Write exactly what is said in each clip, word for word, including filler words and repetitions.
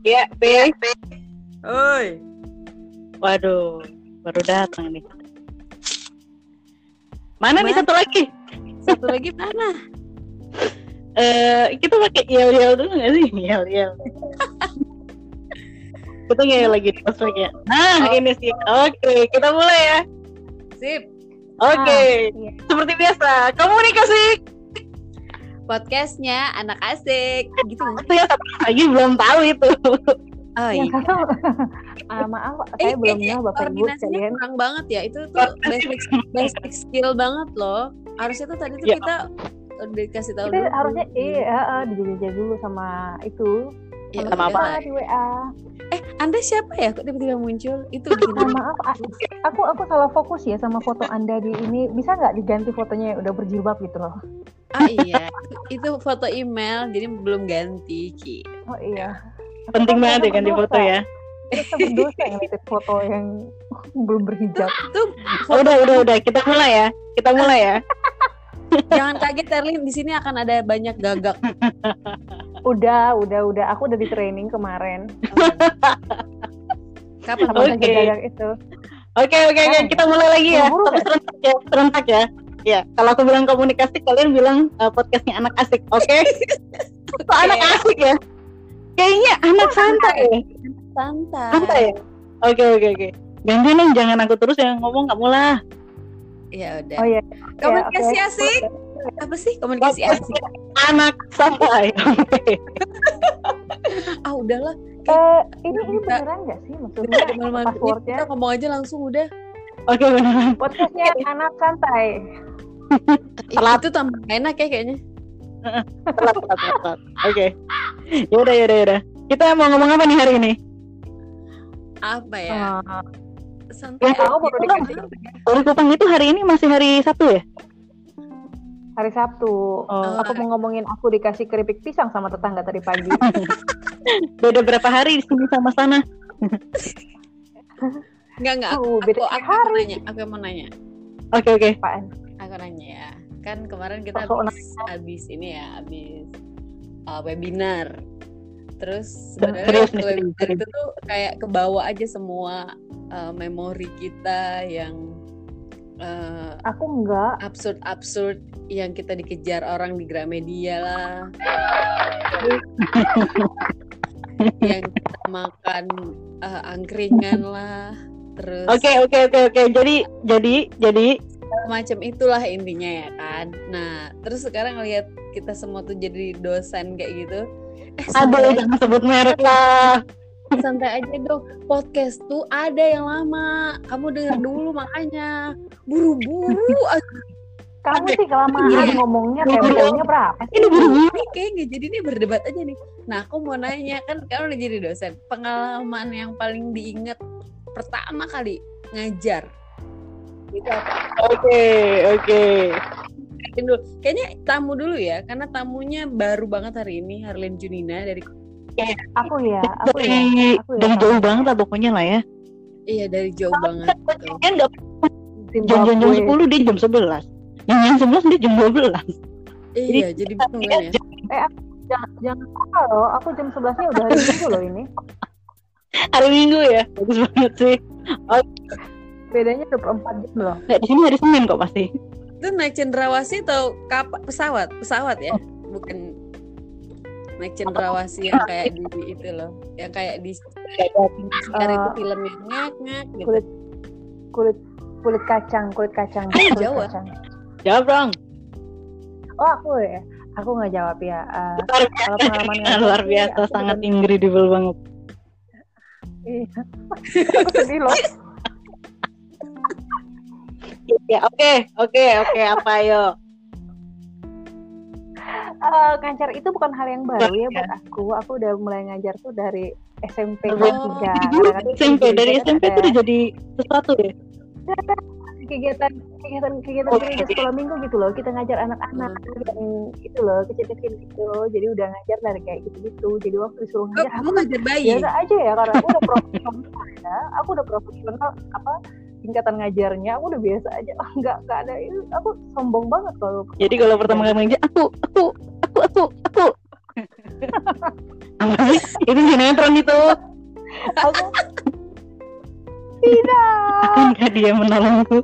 Iya, P. Oi. Waduh, baru datang nih. Mana, mana nih satu lagi? Satu lagi mana? Eh, uh, kita pakai yel-yel dulu nggak sih? Yel-yel. Kita nggak lagi di post ya. Nah, oh. Ini sih. Oke, kita mulai ya. Sip. Oke. Okay. Ah, iya. Seperti biasa, komunikasi. Podcastnya anak asik. Gitu nggak? Saya lagi belum tahu itu. Oh iya. ah, maaf, saya eh, belum tahu Bapak Ibu sekalian. Kurang banget ya. Itu tuh basic basic skill banget loh. Harusnya tuh tadi tuh ya. Kita dikasih tahu kita dulu. Harusnya iya, uh, dijajah dulu sama itu. Ya, sama apa? Di W A. Eh, Anda siapa ya? Kok tiba-tiba muncul? Itu bikin maaf, aku aku salah fokus ya sama foto Anda di ini. Bisa nggak diganti fotonya yang udah berjilbab gitu loh? Ah iya, itu foto email, jadi belum ganti Ki. Oh iya. Penting banget ya ganti foto ya. Kita berdosa ngeliat foto yang belum berhijab. Tuh, oh, udah udah udah kita mulai ya, kita mulai ya. Jangan kaget Erlin, di sini akan ada banyak gagak. Udah, udah, udah. Aku udah di training kemarin. Kapan Oke. Gagak itu? Oke, oke, oke. Kita mulai lagi ya. Tapi serentak ya, serentak ya. Ya, kalau aku bilang komunikasi, kalian bilang uh, podcastnya anak asik, oke? Okay? Kok okay. Anak asik ya? Kayaknya anak santai. Santai. Santai ya? Oke, oke, oke. Ganti nih, jangan aku terus yang ngomong, kamu lah. Ya udah. Oh iya. Komunikasi ya, okay. asik. Apa sih komunikasi asik? Anak santai. Ah udahlah. Eh, ini ini beneran nggak sih maksudnya? Passwordnya? Kita ngomong aja langsung udah. Oke okay, beneran. Podcastnya anak santai. Telat. Itu tambah enak ya kayaknya. Telat, telat, telat. Oke. Yaudah, yaudah, yaudah. Kita mau ngomong apa nih hari ini? Apa ya? Uh, Santai. Aku baru dikasih. Baru Kupang itu hari ini masih hari Sabtu ya? Hari Sabtu. Oh. Aku mau ngomongin aku dikasih keripik pisang sama tetangga tadi pagi. Beda berapa hari di sini sama sana? Enggak enggak. Oh, aku, aku, aku mau nanya. Aku mau nanya. Oke oke. Apaan? Aku nanya ya. Kan kemarin kita oh, habis, habis ini ya, habis uh, webinar. Terus sebenarnya webinar itu tuh kayak kebawa aja semua uh, memori kita yang uh, aku enggak absurd-absurd yang kita dikejar orang di Gramedia lah. Yang kita makan uh, angkringan lah. Terus Oke oke oke oke. Jadi jadi jadi macam itulah intinya ya kan. Nah, terus sekarang ngelihat kita semua tuh jadi dosen kayak gitu. Eh, aduh, jangan sebut merek lah. Santai aja dong. Podcast tuh ada yang lama. Kamu denger dulu makanya. Buru-buru. Kamu sih kelamaan ya. Ngomongnya temponya berapa? Ini buru-buru kayak nggak jadi nih berdebat aja nih. Nah, aku mau nanya kan kamu udah jadi dosen. Pengalaman yang paling diingat pertama kali ngajar. Gitu apa? Oke, oke. Dulu. Kayaknya tamu dulu ya, karena tamunya baru banget hari ini, Harlin Junina dari. Aku ya, aku dari, ya. Aku dari ya. jauh banget lah pokoknya lah ya. Iya dari jauh banget. Kan nggak jam jam sepuluh dia jam sebelas, yang jam sebelas dia jam dua belas. Iya, jadi bingung kan ya. Eh, aku, jangan jangan lupa loh, aku jam sebelasnya udah hari Minggu loh ini. Hari Minggu ya, bagus banget sih. Oh. Bedanya dua puluh empat jam loh. Nggak, di sini hari Senin kok pasti. Itu naik cendrawasih atau kapal pesawat? Pesawat ya? Bukan naik cendrawasih yang kayak di itu loh. Yang kayak di sekarang uh, itu film yang ngak-ngak gitu. Kulit kulit kulit kacang, kulit kacang. Ayo kulit jawab. Kacang. Jawab dong. Oh, aku ya. Aku enggak jawab ya. Uh, kalau pengalaman luar biasa, sangat dan... incredible banget. Iya. Aku sedih loh. Ya, oke, oke, oke, apa ayo? Uh, ngajar itu bukan hal yang baru ya buat aku. Aku udah mulai ngajar tuh dari S M P kelas tiga. S M P dari S M P itu udah jadi sesuatu ya. Kegiatan kegiatan kegiatan oh, gereja sekolah minggu gitu loh. Kita ngajar anak-anak hmm. gitu loh, kecil-kecil gitu. Jadi udah ngajar dari kayak gitu-gitu. Jadi waktu disuruh ngajar, oh, aku ngajar bayi. Biasa aja ya karena aku udah profesional ya. Aku udah profesional apa tingkatan ngajarnya aku udah biasa aja. Oh, enggak enggak ada itu. Aku sombong banget kalau. Jadi kalau pertama kali ngajar aku aku aku aku aku Apa sih? Itu sinetron itu. Aku tidak. Akankah dia menolongku?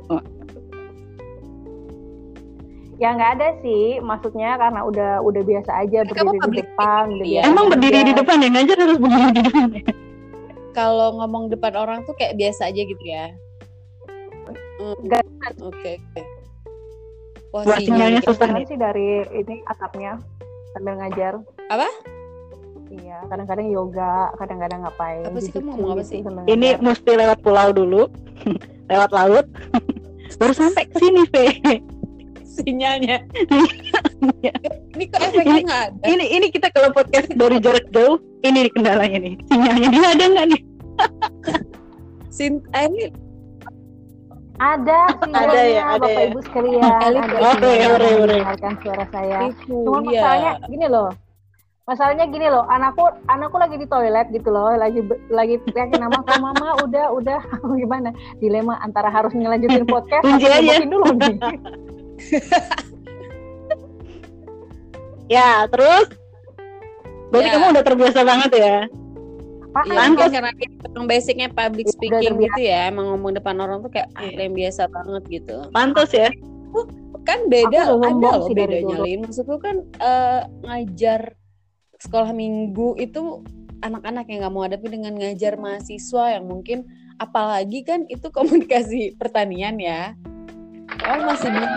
Ya nggak ada sih, maksudnya karena udah udah biasa aja Kamu berdiri di public depan. speaking, udah ya. biasa Emang berdiri di ngajar. depan ya, ngajar harus berdiri di depan ya? Kalau ngomong depan orang tuh kayak biasa aja gitu ya. Hmm, Nggak Oke oke. Wah Wah, sinyalnya sinyalnya. susah Kan nih. sih dari ini atapnya sambil ngajar. Apa? Iya, kadang-kadang yoga, kadang-kadang ngapain. Apa sih, kamu jujutsu ngomong apa gitu sih? sambil Ini ngajar. mesti lewat pulau dulu, lewat laut, baru sampai ke sini, Fe. Sinyalnya. Ini kok efeknya Ini- nggak ada? Ini ini kita kalau podcast dari jarak jauh, ini nih kendalanya nih. Sinyalnya dia ada nggak nih? Sin eh, ini Ada sinyalnya, Ada ya, ada Bapak ya. Ibu sekalian. Elit. Ada Oke, sinyalnya ore, ore. mendengarkan suara saya. itu Cuma ya. masalahnya gini loh. Masalahnya gini loh, anakku anakku lagi di toilet gitu loh, lagi lagi teriakin nama aku, mama udah udah gimana? Dilema antara harus ngelanjutin podcast Kunci atau aja. ngebukin dulu nih. Ya, terus berarti Ya. kamu udah terbiasa banget ya? Pak, Iya, Pantes. mungkin karena kita emang basicnya public Udah speaking terbiasa. gitu ya, emang ngomong depan orang tuh kayak ah, Iya. yang biasa banget gitu. Pantas ya? Kan beda, Aku udah ada sombong loh sih dari bedanya, dulu. Lin. Maksudku kan eh, ngajar sekolah minggu itu anak-anak yang nggak mau hadapi dengan ngajar mahasiswa yang mungkin apalagi kan itu komunikasi pertanian ya. Oh masih bingung.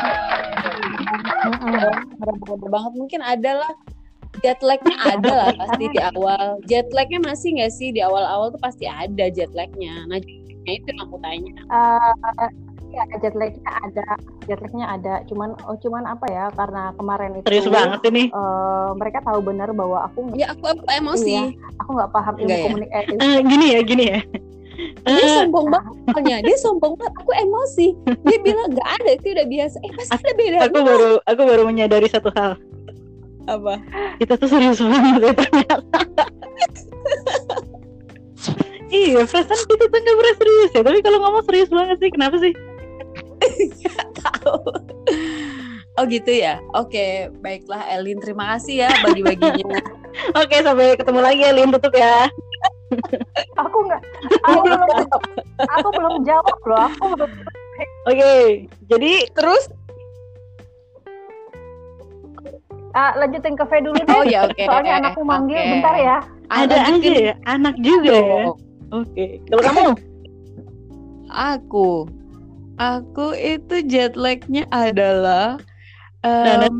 Bener-bener banget mungkin ada lah jet lag-nya ada lah pasti di awal. Jet lag-nya masih nggak sih di awal-awal tuh pasti ada jet lag-nya. Nah itu yang aku tanya. Eh, ya jet lag-nya ada, jet lag-nya ada. Cuman oh cuman apa ya? Karena kemarin itu Serius banget ini. eh, mereka tahu benar bahwa aku Ya aku, aku emosi. Iya. aku nggak paham ilmu Enggak ya? komunikasi. Eh, gini ya, gini ya. Dia Eh, sombong banget soalnya. Dia sombong banget. Aku emosi. Dia bilang nggak ada itu udah biasa. Eh pasti ada bedanya. aku baru aku baru menyadari satu hal. Apa? Kita tuh serius banget ya ternyata. Iya, perasaan kita tuh nggak pernah serius ya. Tapi kalau ngomong serius banget sih, kenapa sih? Tahu. Oh gitu ya. Oke, baiklah Elin. Terima kasih ya bagi-baginya. Oke, sampai ketemu lagi ya, Lin. Tutup ya. Aku nggak, aku belum, aku belum jawab loh. Aku belum. Oke, jadi Terus? Ah, lanjutin ke V dulu deh. Oh ya oke. Soalnya anakku manggil, Oke. bentar ya. ada aja lanjutin. ya, anak juga ya. Oh, Oke, kalau kamu? Aku, aku itu jet lag-nya adalah Nah, em,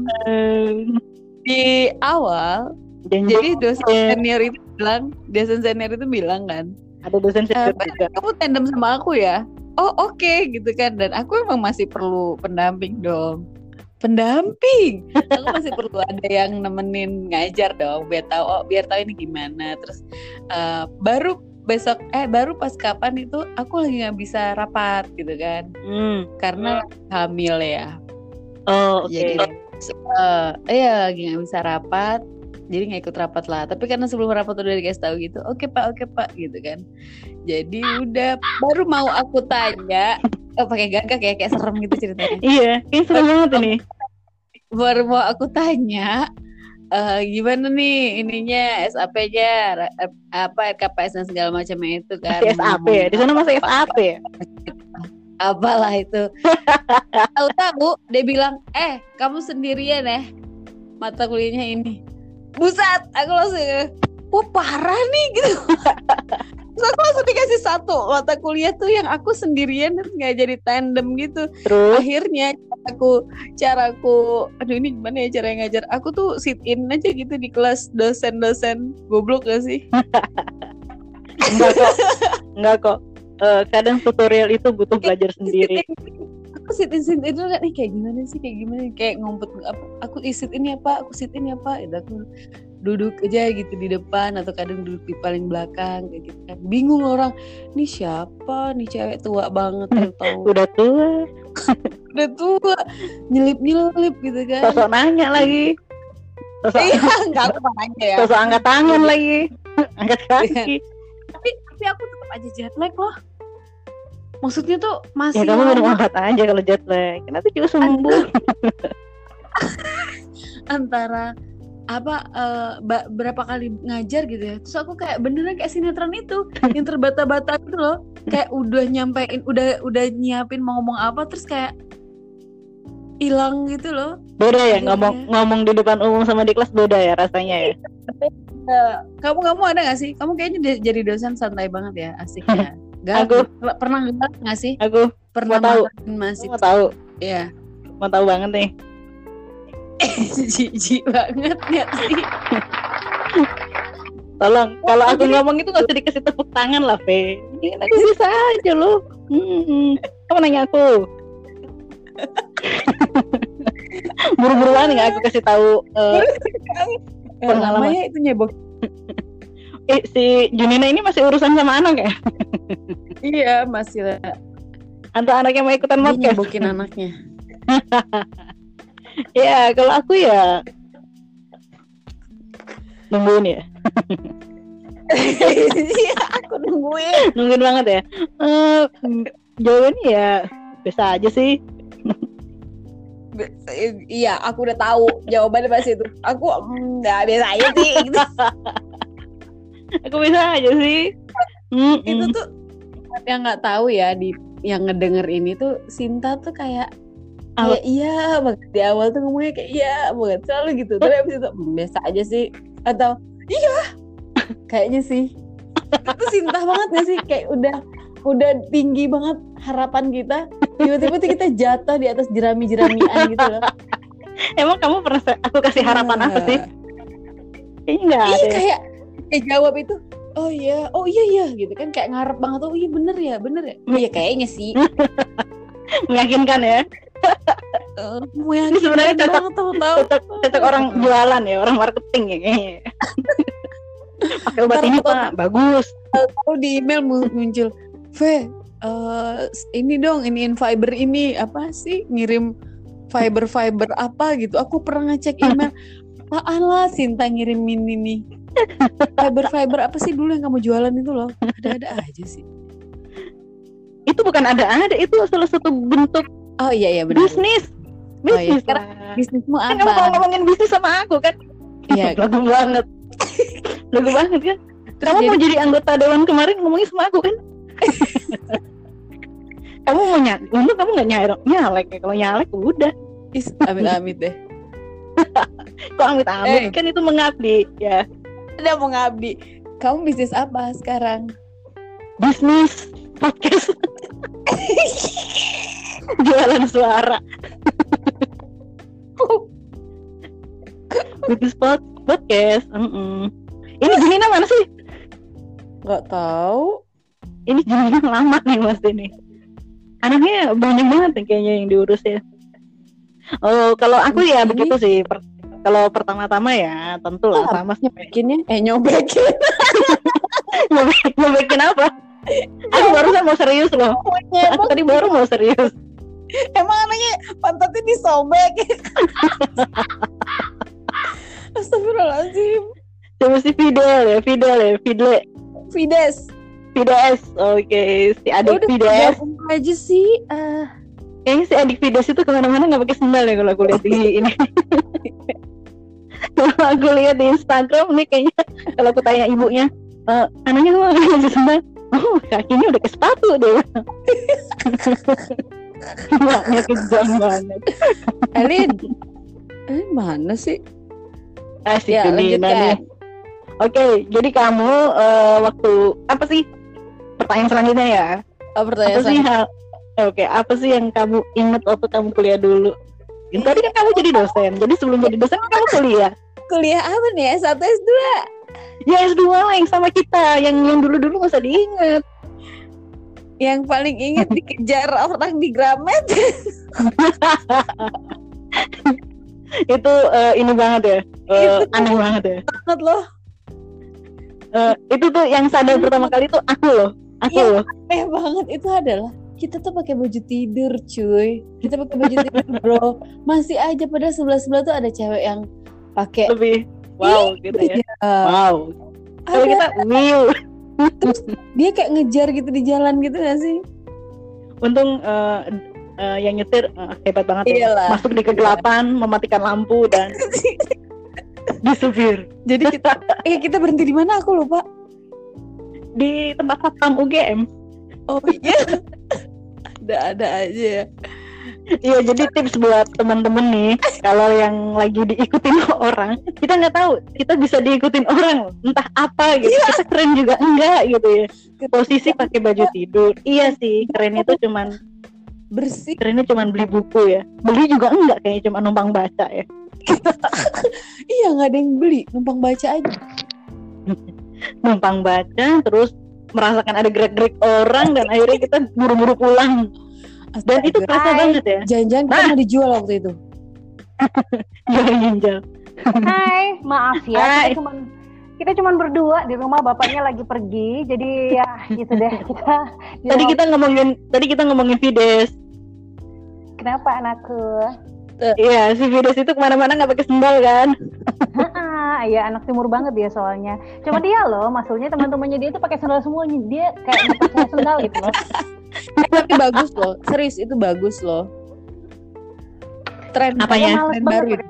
di awal. janji Jadi dosen Eh. senior itu bilang, dosen senior itu bilang kan, ada dosen Eh, senior juga. kamu tandem sama aku ya. Oh oke gitu kan. Dan aku emang masih perlu pendamping dong. Pendamping. Aku masih perlu ada yang nemenin ngajar dong. Biar tahu, oh biar tahu ini gimana. Terus eh, baru besok, eh baru pas kapan itu aku lagi nggak bisa rapat gitu kan. Hmm. Karena hamil ya. Oh, oke. Jadi eh iya lagi nggak bisa rapat. Jadi nggak ikut rapat lah. Tapi karena sebelum rapat udah dikasih tahu gitu, oke pak, oke pak, gitu kan. Jadi udah baru mau aku tanya, oh, pakai gagak ya, kayak serem gitu ceritanya. Iya, ini seru banget ini. Baru mau aku tanya, eh, gimana nih ininya S A P-nya, eh, apa R K P S dan segala macamnya itu kan. Masih S A P ya? Di sana masih S A P ya? Apalah itu. Tahu-tahu dia bilang, eh kamu sendirian ya mata kuliahnya ini. Buset, aku langsung, wah parah nih gitu. Terus aku langsung dikasih satu mata kuliah tuh yang aku sendirian terus nggak jadi tandem gitu. Terus Akhirnya caraku, caraku, aduh ini gimana ya cara ngajar? Aku tuh sit in aja gitu di kelas dosen-dosen goblok gak sih? enggak kok. Enggak kok. Eh, kadang tutorial itu butuh belajar sendiri. Aku sit in sit in dulu kan, nih kayak gimana sih kayak gimana kayak ngumpet apa, aku sit ini apa aku sit ini apa itu aku duduk aja gitu di depan atau kadang duduk di paling belakang kayak gitu kan. Bingung orang, nih siapa nih cewek tua banget yang tahu Udah tua, udah tua nyelip nyelip gitu kan. sosok nanya lagi. Sosok, Iya nggak aku aja ya. sosok angkat tangan lagi. Angkat kaki. Tapi tapi aku tetap aja jet lag loh. Maksudnya tuh Ya masih kamu minum lama obat aja kalau jet lag. Nanti juga sembuh. antara apa uh, ba- berapa kali ngajar gitu ya, terus aku kayak beneran kayak sinetron itu yang terbata-bata gitu loh, kayak udah nyampein, udah udah nyiapin mau ngomong apa, terus kayak hilang gitu loh. Beda ya Akhirnya. ngomong ngomong di depan umum sama di kelas beda ya rasanya ya. Kamu kamu ada nggak sih? Kamu kayaknya di- jadi dosen santai banget ya, asik ya. Gak, Aku pernah nggak sih? aku Pernah mau tahu. marahin mahasiswa? mau tahu Iya. mau tahu banget nih. Jijik banget ya sih. Tolong, kalau Oh, aku jadi- ngomong itu nggak usah dikasih tepuk tangan lah, Fe. Ini aku bisa aja loh. Hmm, kamu nanya aku. Buru-buruan nggak aku kasih tahu. eh, Eh, Pengalaman. namanya itu nyebok. eh, si Junina ini masih urusan sama anak ya? Iya, masih lah. Atau anaknya mau ikutan Dia podcast? nyebokin anaknya. Ya, kalau aku ya nungguin ya, Iya, aku nungguin. nungguin banget ya. Eh, jawabannya ya biasa aja sih. Be- Iya, aku udah tahu jawabannya pasti itu. Aku mm, nggak biasa aja sih. Gitu. Aku bisa aja sih. Mm-mm. Itu tuh yang nggak tahu ya, di yang ngedenger ini tuh Sinta tuh kayak Apa? kayak iya banget di awal tuh ngomongnya kayak iya banget selalu gitu. Tapi abis itu "Hmm, biasa aja sih," atau iya kayaknya sih. Itu Sinta banget gak sih, kayak udah udah tinggi banget harapan kita, tiba-tiba tuh kita jatuh di atas jerami-jeramian gitu loh. Emang kamu pernah se- aku kasih harapan apa sih? Kayaknya nggak Iya, ada. ya. kayak kayak jawab itu oh iya oh iya iya gitu kan, kayak ngarep banget, oh iya bener ya bener ya iya kayaknya sih. Meyakinkan ya. Uh, Ini sebenarnya cocok- banget tahu-tahu. Cocok, cocok orang jualan ya, orang marketing ya kayaknya. Pakai obat Ntar ini foto- Pak, bagus. Tahu di email mu- muncul, V, uh, ini dong, iniin fiber ini apa sih, ngirim fiber-fiber apa gitu. Aku pernah ngecek email, apaan lah Sinta ngirimin ini. Fiber-fiber apa sih dulu yang kamu jualan itu loh. Ada-ada aja sih. Itu bukan ada-ada, itu salah satu bentuk Oh iya iya benar. bisnis. Oh iya, Bisnis sekarang lah. bisnismu Kan kamu kalau apa? ngomongin bisnis sama aku kan, Iya. lagu banget. Lagu banget kan. Terus Kamu jadi- mau jadi anggota dewan kemarin ngomongin sama aku kan? Kamu mau nyalek, untung kamu nggak nyalek, nyalek ya. Kalau nyalek udah. Is, amit-amit deh. Kok amit-amit Eh. kan itu mengabdi ya. Udah mau ngabdi. Kamu bisnis apa sekarang? Bisnis podcast. Jualan suara. Bisnis pod- podcast. Mm-mm. Ini Junina mana sih? Gak tahu. Ini Junina lama nih mas ini. Anaknya banyak banget nih kayaknya yang diurus ya. Oh kalau aku ya Ini- begitu sih. Per- kalau pertama-tama ya tentu lah Oh, sama Nyobekinnya? Eh nyobekin. Nyobek- nyobekin apa? Aku barusan mau serius loh. Aku tadi baru mau serius. Emang anaknya pantatnya disobek. Astagfirullahaladzim. Coba si Fidel ya, Fidel ya, Fidel, Fides. Fides. Oke, si adik Udah Fides. jawab aja sih. Ah, Kayaknya si adik Fides itu kemana-mana nggak pakai sendal ya kalau aku lihat di ini. Kalau aku lihat di Instagram nih kayaknya kalau aku tanya ibunya, e, anaknya kok nggak pakai sendal? Oh, kakinya udah ke sepatu deh. Maknya kejam banget. Elin. Eh mana sih? Asik Ya, Junina lanjutkan. nih. Oke, jadi kamu eh, waktu apa sih? Pertanyaan selanjutnya ya. Oh, Apa pertanyaan sih saya. hal? Oke, apa sih yang kamu ingat waktu kamu kuliah dulu? Yang tadi kan kamu jadi dosen. Jadi sebelum jadi dosen kan kamu kuliah. Kuliah apa nih? S satu S dua. Ya S dua lah yang sama kita, yang yang dulu-dulu nggak usah diingat. Yang paling ingat dikejar orang di Gramet. Itu eh, ini banget ya, eh, aneh banget ya. Banget loh. Eh, itu tuh yang sadar pertama kali tuh aku loh, aku Iya. loh. Eh banget itu adalah kita tuh pakai baju tidur, cuy. Kita pakai baju tidur, bro. Masih aja padahal sebelah-sebelah tuh ada cewek yang pakai Lebih wow gitu ya. uh, Wow. Kalau ada. kita wow. Dia kayak ngejar gitu di jalan gitu gak sih? Untung eh, eh, yang nyetir eh, hebat banget ya. Iyalah. Masuk di kegelapan, mematikan lampu dan di supir. Jadi kita eh kita berhenti di mana aku lupa. Di tempat satpam U G M. Oh iya. Ada-ada aja ya. Iya, jadi tips buat teman-teman nih, kalau yang lagi diikutin orang, kita nggak tahu, kita bisa diikutin orang, entah apa gitu, yeah. Kita keren juga enggak gitu ya. Posisi pakai baju tidur, iya sih, keren itu cuman bersih. Kerennya cuman beli buku ya, beli juga enggak, kayaknya cuma numpang baca ya. Iya, nggak ada yang beli, numpang baca aja. Numpang baca, terus merasakan ada gerak-gerik orang dan akhirnya kita buru-buru pulang. Dan itu kerasa Hai. banget ya. Jangan-jangan kita Nah. mau dijual waktu itu. Jual ginjal. Hai, maaf ya, Hai. kita cuman kita cuman berdua di rumah, bapaknya lagi pergi, jadi ya gitu deh kita. Tadi kita ngomongin, tadi kita ngomongin Fides. Kenapa anakku? Iya, si Fides itu kemana-mana nggak pakai sendal kan? Ah, iya anak timur banget dia soalnya. Cuma dia loh, maksudnya teman-temannya dia itu pakai sandal semuanya. Dia kayak nggak pakai sandal gitu loh. Tapi bagus loh, serius itu bagus loh. Tren Apanya? tren baru itu.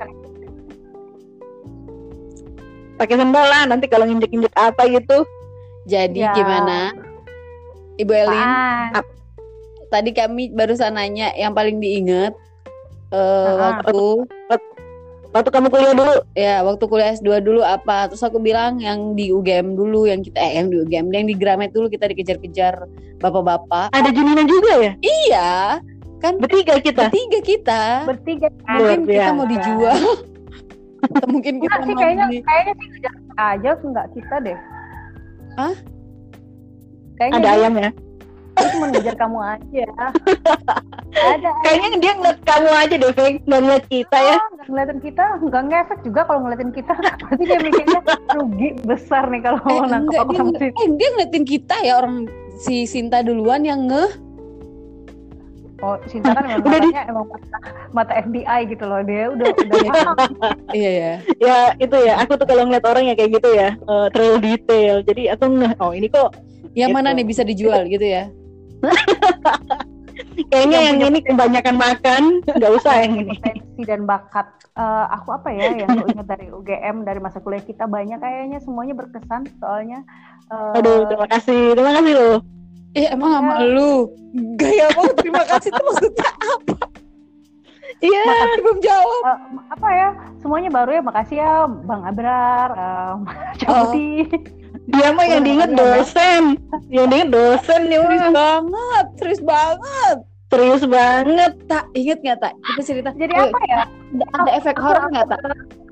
Pakai sendal lah, nanti kalau nginjek-injek apa gitu. Jadi Ya. gimana, Ibu Elin? Apaan? Tadi kami barusan nanya yang paling diingat eh, Ah. waktu Waktu kamu kuliah dulu, ya waktu kuliah S dua dulu apa? Terus aku bilang yang di U G M dulu, yang kita eh yang di U G M, yang di Gramet dulu kita dikejar-kejar bapak-bapak. ada Junina juga ya? Iya, kan Bertiga kita. bertiga kita. Bertiga. Mungkin Luar kita mau biasa. dijual. Atau mungkin kita Enggak sih, mau kayaknya beli. kayaknya sih ngejar aja enggak kita deh. Hah? Kayaknya Ada dia, ayamnya. dia cuma ngejar kamu aja. Ada Kayaknya dia ngeliat kamu aja deh, Feng. Nggak ngeliat kita ya. Oh, nggak ngeliatin kita, nggak ngefek juga kalau ngeliatin kita. Berarti dia mikirnya rugi besar nih kalau Eh, mau nangkep enggak, aku dia, sama si. eh, dia ngeliatin kita ya, orang si Sinta duluan yang ngeh. Oh, Sinta kan memang Udah di- matanya emang mata, mata F B I gitu loh, dia udah udah paham. Iya ya. Ya itu ya, aku tuh kalau ngeliat orang ya kayak gitu ya, eh, terlalu detail. Jadi aku ngeh, oh ini kok Yang Gitu. mana nih bisa dijual gitu ya? kayaknya Yang yang, punya ini kebanyakan makan, nggak usah yang ini. Potensi dan bakat. Eh, aku apa ya yang aku ingat dari U G M dari masa kuliah kita banyak kayaknya semuanya berkesan soalnya. eh, Aduh, terima kasih, terima kasih loh. Eh emang sama lu gaya banget, terima kasih itu maksudnya apa? Iya, Makasih belum jawab. eh, apa ya semuanya baru ya, makasih ya Bang Abrar, um, Cabuti. dia mah yang diinget dosen, yang diinget dosen nih Serius mah. banget, serius banget. Serius banget. Tak inget nggak tak? Kita cerita. Jadi Eh, apa ya? Ada, ada efek horor nggak tak?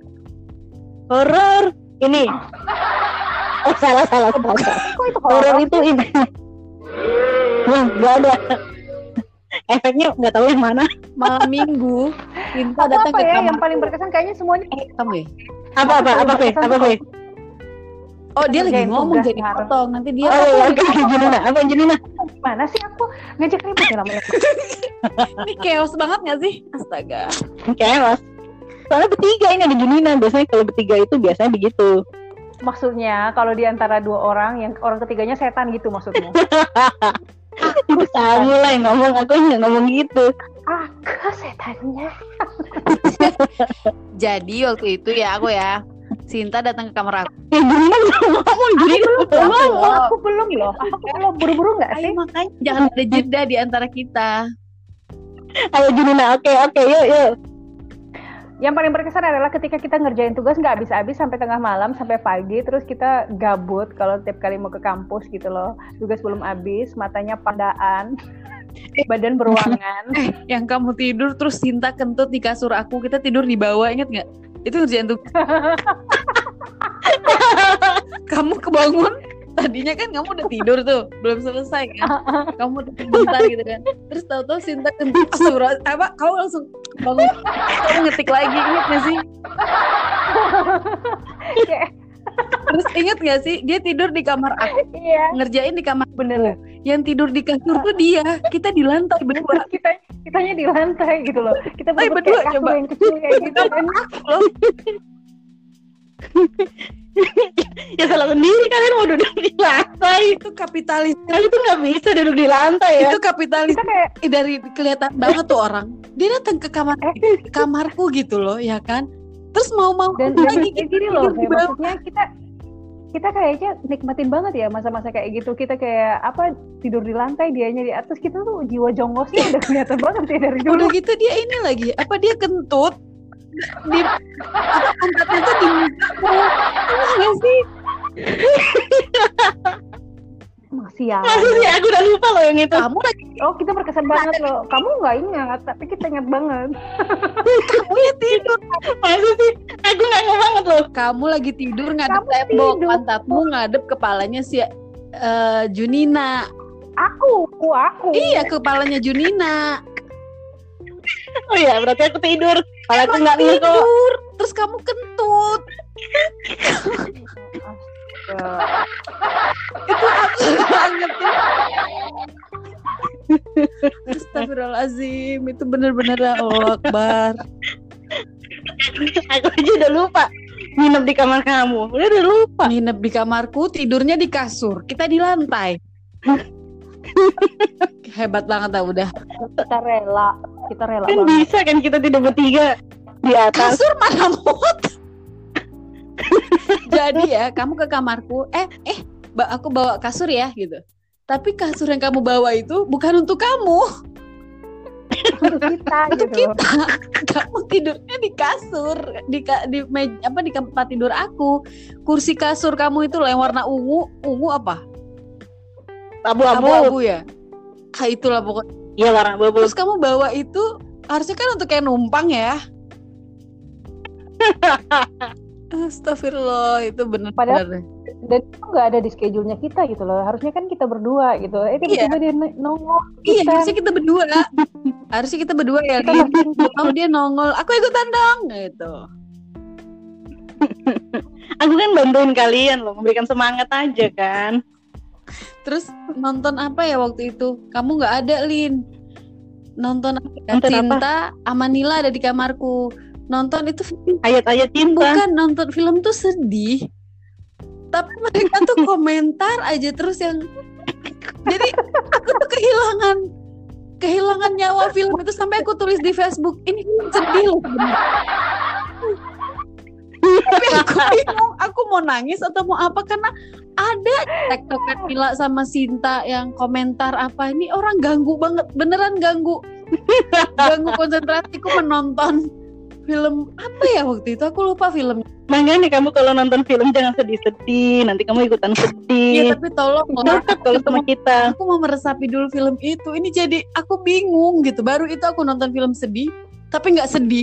Horor ini. Oh salah salah salah. Kok itu Horor horor? itu ini. Wah, nggak ada. Efeknya nggak tahu yang mana. Malam minggu Sinta Apa, datang apa ke ya kamar yang paling berkesan kayaknya semuanya. Eh, kamu ya? Apa apa apa Fe? Apa Fe? Oh dia lagi Ngerjain ngomong tugas jadi bareng. potong. Nanti dia Oh iya, oke oke Junina. Apa Junina? Gimana sih aku ngajak ribut ya namanya? ini chaos banget nggak sih? Astaga. Chaos. Soalnya bertiga ini ada Junina. Biasanya kalau bertiga itu biasanya begitu. Maksudnya kalau di antara dua orang yang orang ketiganya setan gitu maksudnya. Itu kamu lah yang ngomong, aku nggak ngomong gitu. Aku setannya. Jadi waktu itu ya aku ya Sinta datang ke kamar aku. Ya Junina belum ngomong, Junina belum Belum, ngomong. aku belum loh. Aku belum buru-buru nggak sih? Ayo makanya jangan ada jeda di antara kita. Ayo Junina, oke oke yuk yuk. Yang paling berkesan adalah ketika kita ngerjain tugas nggak habis-habis sampai tengah malam sampai pagi, terus kita gabut kalau tiap kali mau ke kampus gitu loh. Tugas belum habis, matanya padaan, badan beruangan. Yang kamu tidur terus Sinta kentut di kasur aku, kita tidur di bawah, inget nggak? Itu ngerjain tugas. Kamu kebangun, tadinya kan kamu udah tidur tuh, belum selesai kan? Kamu udah bentar gitu kan? Terus tahu-tahu Sinta kentut, astagfirullah, apa? Kamu langsung bangun, kamu ngetik lagi, inget nggak sih? Kayak, Terus inget nggak sih? Dia tidur di kamar aku, iya, ngerjain di kamar bener. yang tidur di kasur tuh dia, kita di lantai berdua. Kita kitanya di lantai gitu loh. Kita Ayo berbut berdua kayak kasur coba. yang kecil kayak gitu kan. Loh, Ya salah sendiri, kalian mau duduk di lantai. itu kapitalis, Kalian itu nggak bisa duduk di lantai ya. itu kapitalis. Kita kayak Eh, dari kelihatan banget tuh orang. Dia datang ke kamar ke kamarku gitu loh, ya kan? Terus mau-mau Dan lagi kayak gini loh, kayak maksudnya kita kita kayaknya nikmatin banget ya masa-masa kayak gitu. Kita kayak apa tidur di lantai, dianya di atas, kita tuh jiwa jongosnya udah kelihatan banget ya dari dulu. Udah gitu dia ini lagi, apa dia kentut di apa pantatnya tuh di muka. Enggak sih? Masih ya. Maksudnya aku udah lupa loh yang itu. Kamu lagi Oh, kita berkesan banget loh. Kamu nggak ingat, tapi kita ingat banget. kamu ya tidur. Maksud sih aku nggak ingat banget loh. Kamu lagi tidur ngadep Kamu tembok, tidur. pantatmu ngadep kepalanya si eh, Junina. Aku, aku. Iya, kepalanya Junina. Oh iya, berarti aku tidur. Kalau aku nggak ingat kok. Tidur, terus kamu kentut. Astaga. Itu absurd banget ya. Astagfirullahaladzim, itu bener-bener Allah Akbar. Aku aja udah lupa. Nginep di kamar kamu. Udah udah lupa. Nginep di kamarku, tidurnya di kasur, kita di lantai. Hebat banget lah udah. Kita rela, kita rela Kan banget. bisa kan kita tidur bertiga di atas. Kasur mana muat. Jadi ya, kamu ke kamarku, eh eh ba- aku bawa kasur ya gitu. Tapi kasur yang kamu bawa itu bukan untuk kamu, Untuk kita, untuk gitu. kita. Kamu tidurnya di kasur, di ka- di mej- apa di tempat tidur aku. Kursi kasur kamu itu loh yang warna ungu, ungu apa? Abu-abu. Abu-abu ya. Ah, itulah pokoknya. Iya, warna abu-abu. Terus kamu bawa itu harusnya kan untuk kayak numpang ya. Astagfirullah, itu benar-benar. Dan itu nggak ada di schedule-nya kita gitu loh. Harusnya kan kita berdua gitu. Eh tiba-tiba dia nongol. Iya, kita. harusnya kita berdua. Harusnya kita berdua ya. Kita Lin. masih- Tahu dia nongol, aku ikutan dong gitu. Aku kan bantuin kalian loh, memberikan semangat aja kan. Terus nonton apa ya waktu itu? Kamu nggak ada, Lin. Nonton apa? ya? Nonton apa? Cinta Amanila ada di kamarku. Nonton itu Ayat-ayat cinta. bukan nonton film tuh sedih. Tapi mereka tuh komentar aja terus yang jadi aku tuh kehilangan kehilangan nyawa film itu sampai aku tulis di Facebook ini film sedih loh bener. Tapi aku bingung aku mau nangis atau mau apa karena ada tektokan Mila sama Sinta yang komentar apa ini orang ganggu banget beneran ganggu ganggu konsentrasiku menonton film apa ya waktu itu aku lupa filmnya. Makanya kamu kalau nonton film jangan sedih-sedih, nanti kamu ikutan Iya sedih. tapi tolong lah Dekat kalau sama kita. aku mau meresapi dulu film itu. Ini jadi aku bingung gitu. Baru itu aku nonton film sedih, tapi nggak sedih.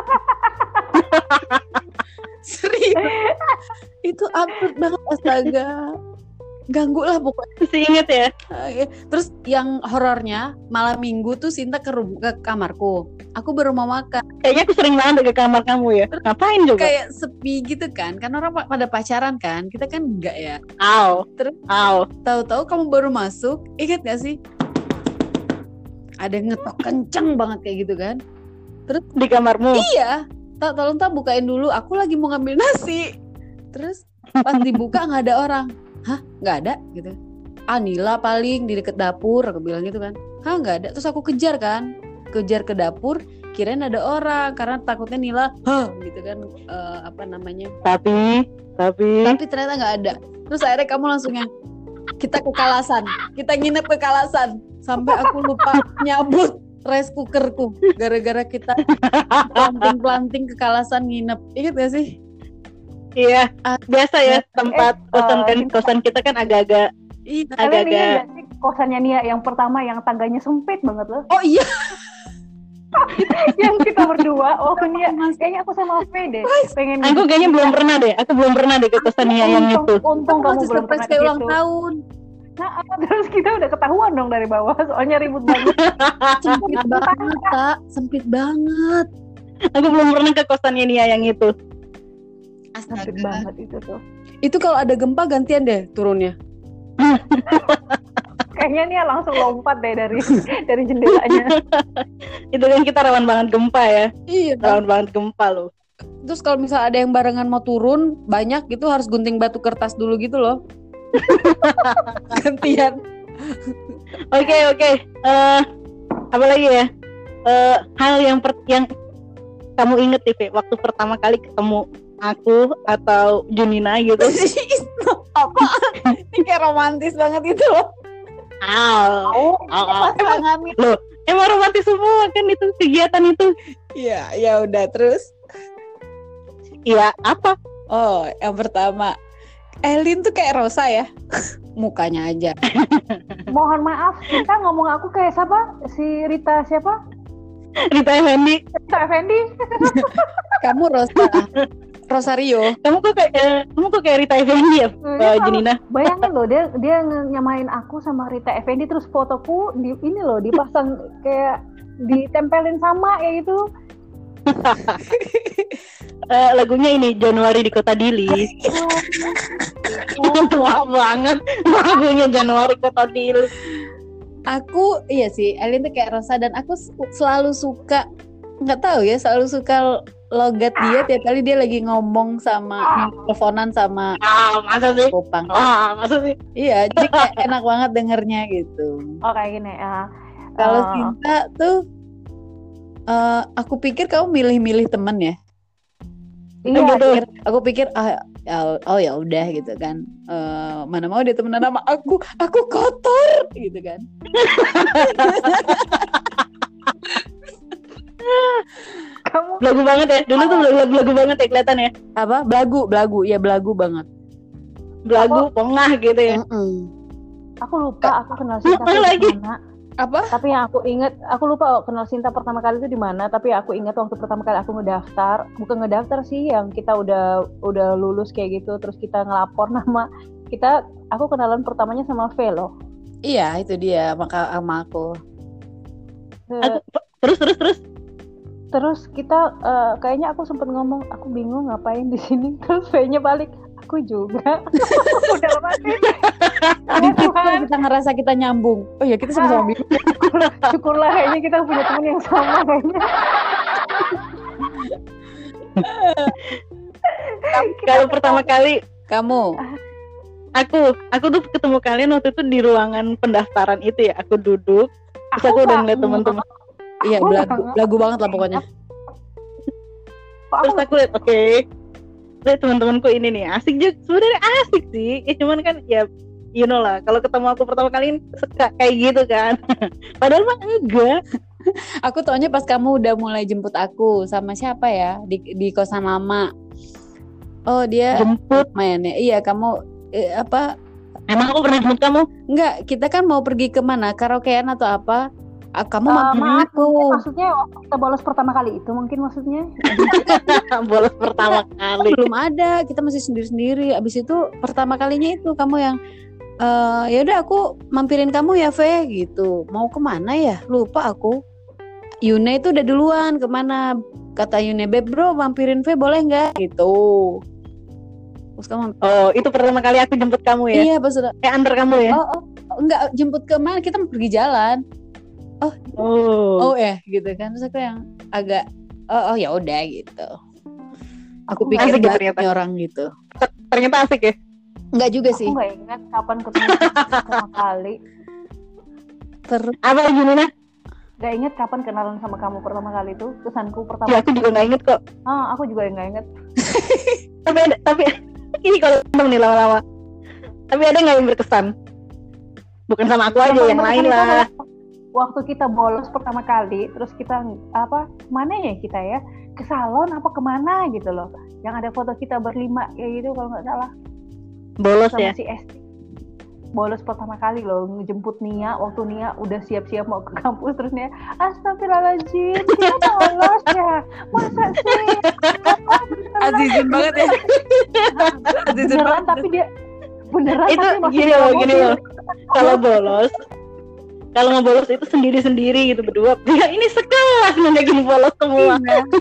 Serius. Itu absurd banget astaga. Ganggu lah pokoknya. Masih inget ya? Terus yang horornya malam minggu tuh Sinta ke, rum- ke kamarku. Aku baru mau makan. Kayaknya aku sering banget ke kamar kamu ya. Ngapain juga? Kayak sepi gitu kan. Kan orang pa- pada pacaran kan. Kita kan enggak ya. Aw, Terus aw. tahu-tahu kamu baru masuk. Ingat gak sih? Ada yang ngetok kenceng banget kayak gitu kan. Di kamarmu. Iya, tak tolong tak bukain dulu. Aku lagi mau ngambil nasi. Terus pas dibuka nggak ada orang. Hah, nggak ada gitu. Ah, Nila paling di deket dapur. Aku bilang gitu kan. Hah, nggak ada. Terus aku kejar kan, kejar ke dapur. Kirain ada orang karena takutnya Nila, hah, gitu kan. eh, apa namanya? Tapi, tapi. Tapi ternyata nggak ada. Terus akhirnya kamu langsung yang kita ke Kalasan. Kita nginep ke Kalasan. Sampai aku lupa nyabut rice cookerku gara-gara kita planting-planting ke Kalasan nginep. Ingat gak sih? Iya, biasa ya tempat eh, kosan kan uh, kosan kita kan agak-agak Iya. Kalian agak-agak ingat gak sih kosannya Nia yang pertama yang tangganya sempit banget loh. Oh iya. Yang kita berdua. Oh Nia, kayaknya aku sama Ove deh. Pengen aku kayaknya belum pernah deh. Aku belum pernah deh ke kosan Nia yang itu. Untung, untung kamu Masih belum surprise pernah kayak ke ulang situ. tahun. Nah, terus kita udah ketahuan dong dari bawah, soalnya ribut banget. Sempit banget, tak. Sempit banget. Aku belum pernah ke kosannya Nia yang itu. Sempit Astaga. banget itu tuh. Itu kalau ada gempa gantian deh turunnya. Kayaknya Nia langsung lompat deh dari dari jendelanya. Itu kan kita rawan banget gempa ya. Iya. Rawan banget gempa loh. Terus kalau misalnya ada yang barengan mau turun banyak gitu harus gunting batu kertas dulu gitu loh. Gantian. Oke oke. Eh, apa lagi ya? Eh, hal yang per- yang kamu inget Tipe waktu pertama kali ketemu aku atau Junina gitu? Apa? Ini kayak romantis banget gitu loh. Oh, pasangan emang, loh, emang romantis semua kan itu kegiatan itu. Iya, ya udah terus. Iya, apa? Oh, yang pertama, Elin tuh kayak Rosa ya, mukanya aja. Mohon maaf, kita ngomong aku kayak siapa? Si Rita siapa? Rita Effendi. Rita Effendi. Kamu Rosa, Rosario. Kamu kok kayak eh, kamu kok kayak Rita Effendi ya, uh, Junina? Bayangin loh, dia dia nyamain aku sama Rita Effendi, terus fotoku di ini loh dipasang kayak ditempelin sama ya itu. uh, lagunya ini Januari di Kota Dili. Wah banget lagunya Januari Kota Dili. Aku iya sih, Elin tuh kayak Rosa dan aku selalu suka, nggak tahu ya, selalu suka logat dia tiap kali dia lagi ngomong sama teleponan sama ah, masa sih? Popang. Ah, masa sih? Iya, jadi kayak enak banget dengernya gitu. Oh kayak gini ya. Kalau uh, Sinta tuh uh, aku pikir kamu milih-milih temen ya. Iya, aku pikir, aku pikir ah, ya, oh ya udah gitu kan. Uh, mana mau dia temenan sama aku, aku kotor gitu kan. Kamu belagu banget ya. Dulu tuh belagu, belagu banget ya kelihatan ya. Apa? Belagu, belagu. Ya belagu banget. Belagu, pongah gitu ya. Mm-mm. Aku lupa aku kenal Sinta Mana lagi? di mana. Apa? Tapi yang aku ingat, aku lupa kenal Sinta pertama kali itu di mana. Tapi aku ingat waktu pertama kali aku ngedaftar, bukan ngedaftar sih, yang kita udah udah lulus kayak gitu, terus kita ngelapor nama kita. Aku kenalan pertamanya sama Velo. Iya, itu dia maka sama aku. Aku, terus terus terus. Terus kita uh, kayaknya aku sempat ngomong, aku bingung ngapain di sini. Terus V-nya balik, aku juga. Udah lama sih. Di situ kita ngerasa kita nyambung. Oh ya kita sama-sama bingung. Syukurlah, syukurlah kayaknya kita punya teman yang sama kayaknya. Kalau pertama kali kamu, aku, aku tuh ketemu kalian waktu itu di ruangan pendaftaran itu ya. Aku duduk, terus aku, aku udah ngeliat teman-teman. Iya, belagu, belagu banget lah pokoknya. Terus aku lihat, oke, okay. lihat teman-temanku ini nih asik juga, sebenarnya asik sih. Ya cuman kan ya, you know lah, kalau ketemu aku pertama kali suka kayak gitu kan. Padahal mah enggak. Aku taunya pas kamu udah mulai jemput aku sama siapa ya di di kosan lama. Oh dia jemput mainnya. Iya kamu eh, apa? Emang aku pernah jemput kamu? Enggak, kita kan mau pergi kemana? Karaokean atau apa? Kamu uh, maaf, aku. Maksudnya kita bolos pertama kali itu mungkin maksudnya. Bolos pertama kali. Belum ada, kita masih sendiri-sendiri. Abis itu pertama kalinya itu kamu yang uh, ya udah aku mampirin kamu ya Ve gitu. Mau kemana ya? Lupa aku. Yune itu udah duluan kemana? Kata Yune, beb bro mampirin Ve boleh nggak? Gitu. Terus kamu, oh itu pertama kali aku jemput kamu ya? Iya pas udah. Kayak antar kamu ya? Oh, oh enggak jemput kemana? Kita mau pergi jalan. Oh, oh, oh ya gitu kan. Terus aku yang agak, oh, oh ya udah gitu. Aku pikir banyak orang gitu. Ternyata asik ya? Enggak juga aku sih. Aku nggak ingat kapan ketemu pertama kali. Terus apa gimana? Gak inget kapan kenalan sama kamu pertama kali itu. Kesanku pertama. Ya aku juga nggak inget kok. Ah, aku juga nggak inget. tapi ada, tapi ini kalau ketemu nih lama-lama. Tapi ada nggak yang berkesan? Bukan sama aku aja, yang, yang lain lah. Waktu kita bolos pertama kali, terus kita apa? Mana ya kita ya? Ke salon apa kemana gitu loh? Yang ada foto kita berlima kayak gitu kalau nggak salah. Bolos sama ya? Si Esti. Bolos pertama kali loh, ngejemput Nia. Waktu Nia udah siap-siap mau ke kampus, terus Nia, astagfirullahaladzim, kita bolos ya? Masa sih? Azizin banget ya. Azizin beneran, banget. tapi dia beneran itu tapi gini loh, gini loh. Kalau bolos, kalau ngebolos itu sendiri-sendiri gitu berdua. Ya ini sekelas ngajakin bolos semua.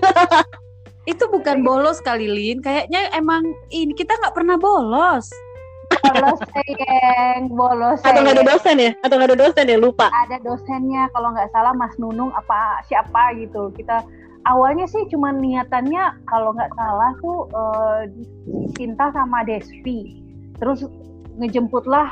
Itu bukan bolos kali Lin, kayaknya emang ini kita nggak pernah bolos. Bolos sayang, bolos sayang. Atau nggak ada dosen ya? Atau nggak ada dosen ya? Lupa. Ada dosennya, kalau nggak salah Mas Nunung apa siapa gitu. Kita awalnya sih cuma niatannya kalau nggak salah tuh uh, Cinta sama Despi. Terus ngejemputlah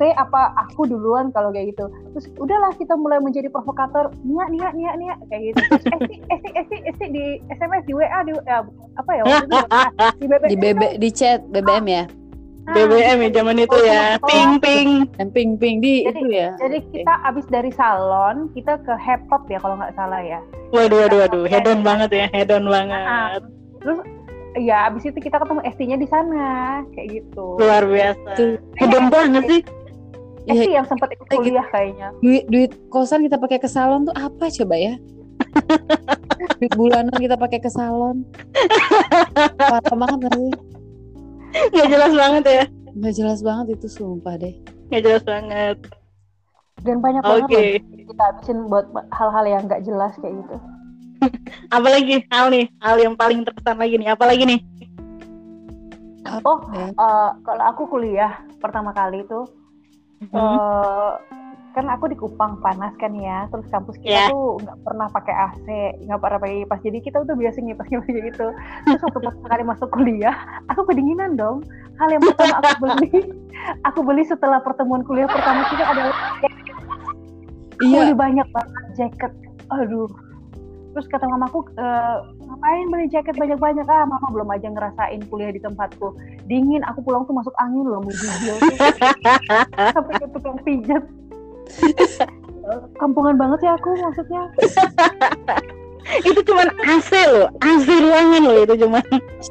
apa aku duluan kalau kayak gitu. Terus udahlah kita mulai menjadi provokator, Nia Nia Nia Nia kayak gitu. Terus Esti Esti Esti Esti di S M S, di W A, di ya, apa ya waktu itu di B B M, di B B di chat B B M ya. B B M ya zaman itu ya. Ping ping. Dan ping ping di jadi, itu ya. Jadi kita abis dari salon kita ke Hepop ya kalau nggak salah ya. Waduh waduh waduh, hedon banget ya, hedon banget. Nah, terus ya abis itu kita ketemu Esti-nya di sana kayak gitu. Luar biasa. Tuh. Hedon banget sih. Esti yang sempat ikut kuliah kayaknya. Duit duit kosan kita pakai ke salon tuh apa coba ya? Duit bulanan kita pakai ke salon. Parah banget gak sih? Nggak jelas banget ya. Nggak jelas banget itu sumpah deh. Nggak jelas banget. Dan banyak Oke. banget loh kita habisin buat hal-hal yang nggak jelas kayak gitu. Apalagi hal nih, hal yang paling terkesan lagi nih. Apalagi nih? Oh, Ya. uh, kalau aku kuliah pertama kali tuh, Hmm. uh, kan aku di Kupang panas kan ya, terus kampus kita Yeah. tuh nggak pernah pakai A C, nggak pernah pakai kipas, jadi kita udah biasa ngipas-ngipas gitu. Terus waktu pertama kali masuk kuliah, aku kedinginan dong. Hal yang pertama aku beli, aku beli setelah pertemuan kuliah pertama kita adalah jaket. Aku Iya. beli banyak banget jaket. Aduh. Terus kata mamaku, e, ngapain beli jaket banyak-banyak? Ah, mama belum aja ngerasain kuliah di tempatku. Dingin, aku pulang tuh masuk angin loh, menggigil tuh. Sampai ke tukang pijat. Kampungan banget ya aku maksudnya. Itu cuman A C loh, A C ruangan loh itu cuman.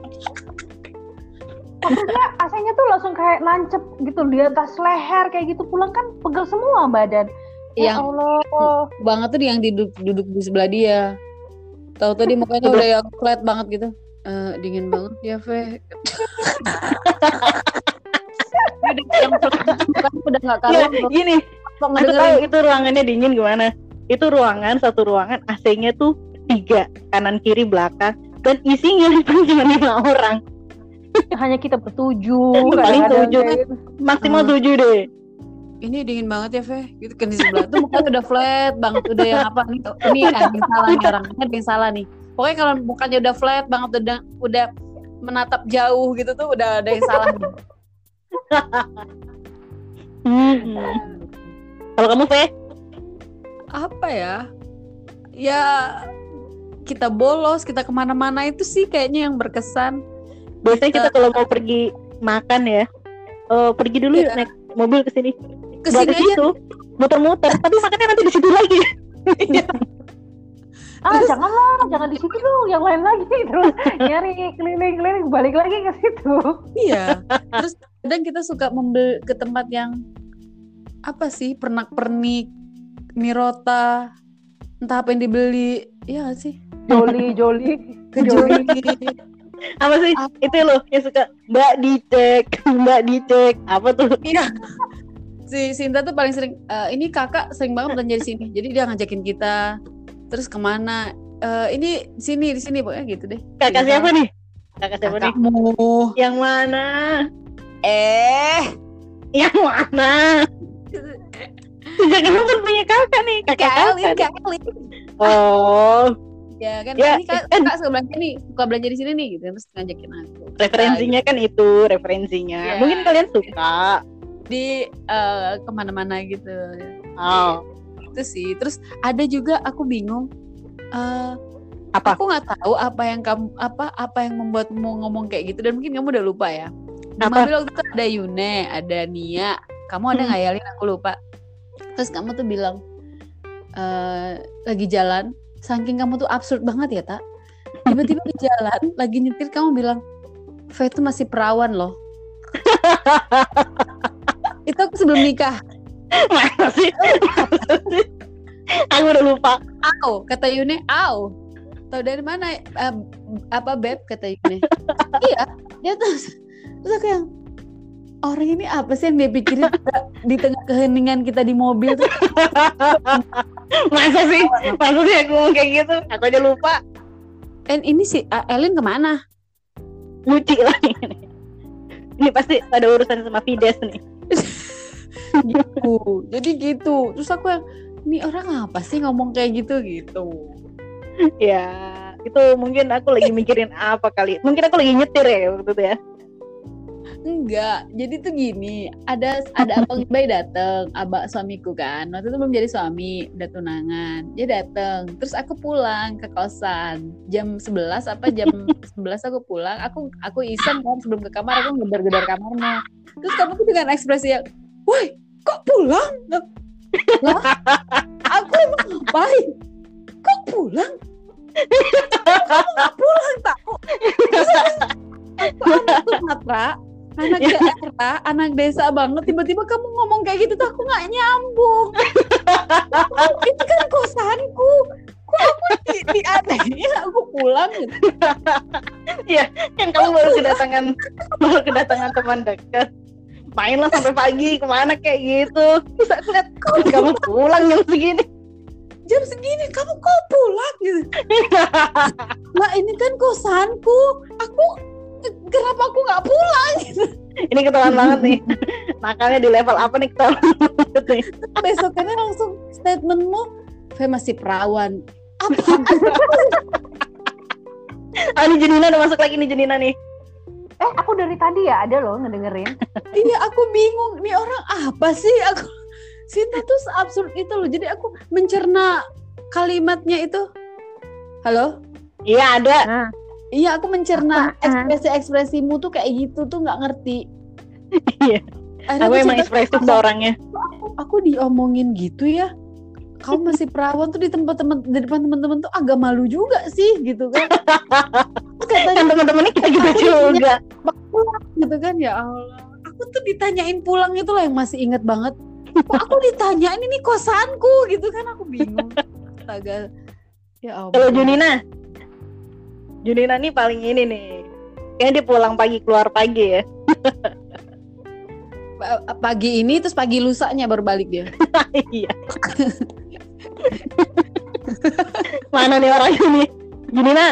Maksudnya A C-nya tuh langsung kayak nancep gitu di atas leher kayak gitu. Pulang kan pegel semua badan. Ya Yang Allah. banget tuh yang duduk duduk di sebelah dia. Tahu tadi mukanya udah yang flat banget gitu. Eh, dingin banget ya, Fe. Yang kan udah nggak Ya, karuan. gini, Kok aku tahu ngedengerin? itu ruangannya dingin gimana. Itu ruangan, satu ruangan A C-nya tuh tiga, kanan kiri belakang, dan isinya cuma lima orang, Hanya kita bertujuh. Paling kadang-kadang tujuh. kayak gitu. maksimal Hmm. tujuh deh. Ini dingin banget ya, Fe. Gitu kan di sebelah tuh mukanya udah flat banget, udah yang apa nih? Ini ada yang salah nih orang, ini ada yang salah nih. Pokoknya kalau mukanya udah flat banget, udah udah menatap jauh gitu tuh udah ada yang salah nih. Hmm. Kalau kamu Fe? Apa ya? Ya kita bolos, kita kemana-mana itu sih kayaknya yang berkesan. Biasanya kita kalau mau pergi makan ya, eh, pergi dulu yuk, Iya. naik mobil ke sini. Kesini Nggak ke aja. situ, muter-muter, tapi makannya nanti di situ lagi. Ah, janganlah, jangan di situ dong, yang lain lagi. Terus nyari keliling-keliling, balik lagi ke situ. Iya. Terus kadang kita suka membeli ke tempat yang apa sih, pernak-pernik, mirota, entah apa yang dibeli. Iya gak sih? Joli, joli, Ke Joli. Apa sih? Apa? Itu loh yang suka Mbak dicek, Mbak dicek. Apa tuh? Iya. Si Sinta tuh paling sering, "Eh, ini kakak sering banget belanja di sini." Jadi dia ngajakin kita. Terus kemana? "Eh, ini di sini, di sini pokoknya gitu deh. Kakak Sinta. siapa nih? Kakak siapa nih? Kakakmu. Yang mana? Eh. Yang mana? Sejak kamu kan punya kakak nih? Kakak Kelly, kakak. Kelly. Oh, Ya kan, Ya, ini kak, kan- kakak suka belanja nih, suka belanja di sini nih gitu. Terus ngajakin aku. referensinya kan itu, referensinya. Iya. Mungkin kalian suka. Di eh, kemana-mana gitu. Oh, Itu sih. Terus ada juga aku bingung. eh apa? Aku nggak tahu apa yang kamu apa apa yang membuatmu ngomong kayak gitu, dan mungkin kamu udah lupa ya. Di Apa? mobil waktu itu ada Yune, ada Nia. Kamu ada Hmm. ngayalin, aku lupa. Terus kamu tuh bilang eh lagi jalan, saking kamu tuh absurd banget ya, Tak. Tiba-tiba di jalan lagi nyetir kamu bilang, "Fe itu masih perawan loh." Itu aku sebelum nikah. Masa sih? Aku udah lupa. Au, kata Yune, au. Tahu dari mana? Eh, apa Beb, kata Yune. Iya, dia terus terus aku yang, orang ini apa sih yang dia pikirin di tengah keheningan kita di mobil tuh. Masa sih? Masa sih aku ngomong kayak gitu? Aku aja lupa. And ini si uh, Elin kemana? Lucu lagi. Ini pasti ada urusan sama Fides nih. Gitu. Jadi gitu. Terus aku yang, ini orang apa sih ngomong kayak gitu gitu. Ya, itu mungkin aku lagi mikirin apa kali. Mungkin aku lagi nyetir ya waktu itu ya. Enggak, jadi tuh gini, ada ada abang bayi dateng, abang suamiku kan, waktu itu belum jadi suami, udah tunangan, dia dateng, terus aku pulang ke kosan, jam sebelas apa jam sebelas aku pulang, aku aku iseng kan sebelum ke kamar aku ngedar-gedar kamarnya, terus kamu tuh dengan ekspresi yang, woi kok pulang? Lah, aku emang ngapain? Kok pulang? Kamu nggak pulang tak? Aku anak Sumatera, anak daerah, anak desa banget. Tiba-tiba kamu ngomong kayak gitu tuh aku nggak nyambung. Ini kan kosanku. Kok aku di, dianehin aku pulang gitu. Iya, kan kamu baru kedatangan baru kedatangan teman dekat. Main lah sampai pagi kemana kayak gitu. Terus aku lihat kamu pulang jam segini. Jam segini kamu kok pulang gitu. Lah ini kan kosanku. Aku kenapa aku nggak pulang gitu. Ini ketahuan banget nih. Nakalnya di level apa nih ketahuan banget nih. Besokannya langsung statementmu, saya masih perawan. Apa? Ah, ini Junina udah masuk lagi nih Junina nih. Eh, aku dari tadi ya ada loh ngedengerin. Iya, aku bingung. Nih orang apa sih? Aku Sinta tuh absurd itu loh. Jadi aku mencerna kalimatnya itu. Halo? Iya ada. Nah. Iya, aku mencerna Apaan? ekspresi-ekspresimu tuh kayak gitu tuh nggak ngerti. Iya. Aku emang ekspresif orangnya. Aku, aku diomongin gitu ya. Kamu masih perawan tuh di tempat teman di depan teman-teman tuh agak malu juga sih gitu kan. Katanya teman-temannya kita gitu juga. Pulang gitu kan, ya Allah. Aku tuh ditanyain pulang itu lah yang masih inget banget. Kok aku ditanyain ini kosanku gitu kan, aku bingung. Astaga. Ya Allah. Kalau Junina, Junina nih paling ini nih. Kayaknya dia pulang pagi keluar pagi ya. Pagi ini terus pagi lusanya baru balik dia. Iya. Mana nih orangnya nih? Junina.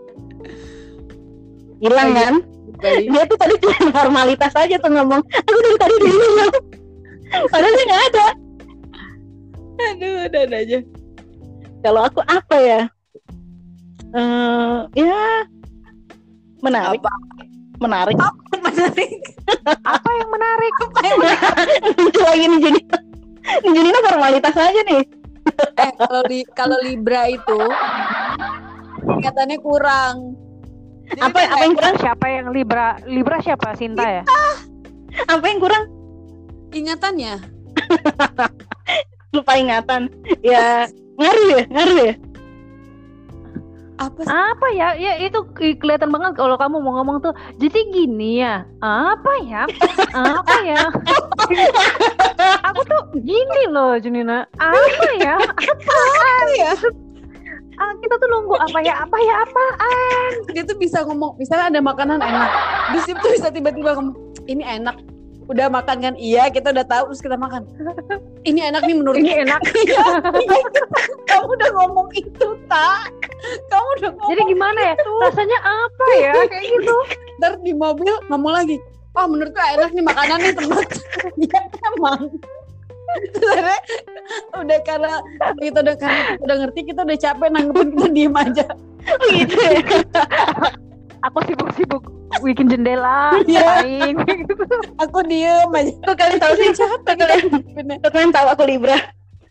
Hilang kan? Balik. Dia tuh tadi cuma formalitas aja tuh ngomong. Aku dari tadi di sini. Padahal dia nggak ada. Aduh, udah ada aja. Kalau aku apa ya? Uh, ya menarik. Apa? Menarik. Apa menarik? Apa yang menarik? Apa yang menarik? Lucu lagi nih Junina. Nih Junina formalitas aja nih. Eh, kalau li, kalau Libra itu ingatannya kurang. Jadi Apa apa yang kurang? Siapa yang Libra? Libra siapa? Sinta ya? Apa yang kurang? Ingatannya. Lupa ingatan. Ya ngaruh ya, ngaruh ya. Apa sih? Apa ya? Ya itu kelihatan banget kalau kamu mau ngomong tuh. Jadi gini ya. Apa ya? Apa ya? Aku tuh gini loh, Junina. Apa ya? Apa ya? Ah, kita tuh nunggu apa ya? Apa ya? Apaan? Dia tuh bisa ngomong, misalnya ada makanan enak, di situ tuh bisa tiba-tiba ngomong, ini enak. Udah makan kan? Iya, kita udah tahu, terus kita makan. Ini enak nih menurut Ini enak. Iya, iya, kamu udah ngomong itu, tak? Kamu udah ngomong. Jadi gimana ya? Rasanya apa ya? Kayak gitu. Ntar di mobil ngomong lagi, oh menurutku enak nih makanan nih tempat. Ya emang. Sebenarnya udah karena kita udah karena kita udah ngerti, kita udah capek nanggepin, kita diem aja. Gitu ya. Aku sibuk-sibuk bikin jendela, Iya. main gitu. Aku diem aja. Tuh kalian tahu sih. Capek Tuh kalian, tuh kalian tahu aku Libra.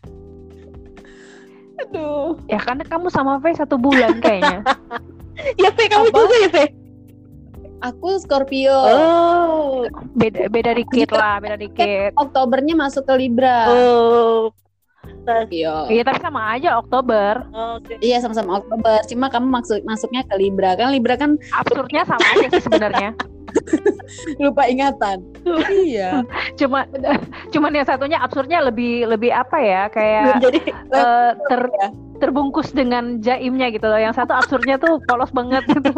Aduh. Ya karena kamu sama V satu bulan kayaknya. Ya Fe, kamu Apa? juga ya Fe. Aku Scorpio. Oh. Beda beda dikit lah, beda dikit. Oktobernya masuk ke Libra. Oh. Scorpio. Iya tapi sama aja Oktober. Oke. Iya sama-sama Oktober. Cuma kamu maksud masuknya ke Libra kan? Libra kan Absurdnya sama aja sih sebenarnya. lupa ingatan. Iya. Cuma cuman yang satunya absurdnya lebih lebih apa ya? Kayak Jadi eh, ter, terbungkus dengan jaimnya gitu loh. Yang satu absurdnya tuh polos banget gitu.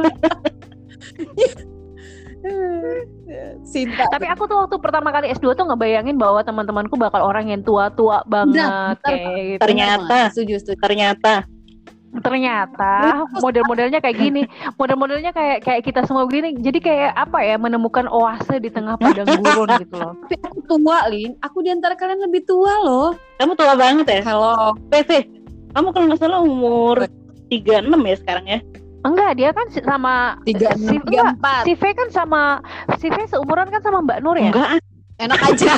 Sinta. Tapi aku tuh waktu pertama kali S dua tuh ngebayangin bahwa teman-temanku bakal orang yang tua-tua banget Bentar, kayak gitu. ternyata, setuju, setuju. ternyata. Ternyata model-modelnya kayak gini, model-modelnya kayak kayak kita semua begini. Jadi kayak apa ya, menemukan oase di tengah padang gurun gitu loh. Tapi aku tua, Lin. Aku di antara kalian lebih tua loh. Kamu tua banget ya? Halo. Fe, Fe. Kamu kalau nggak salah umur tiga puluh enam ya sekarang ya? Enggak, dia kan si- sama Tiga si, enam tiga enggak, empat. si V kan sama si V seumuran kan sama Mbak Nur ya? Enggak, Enak aja.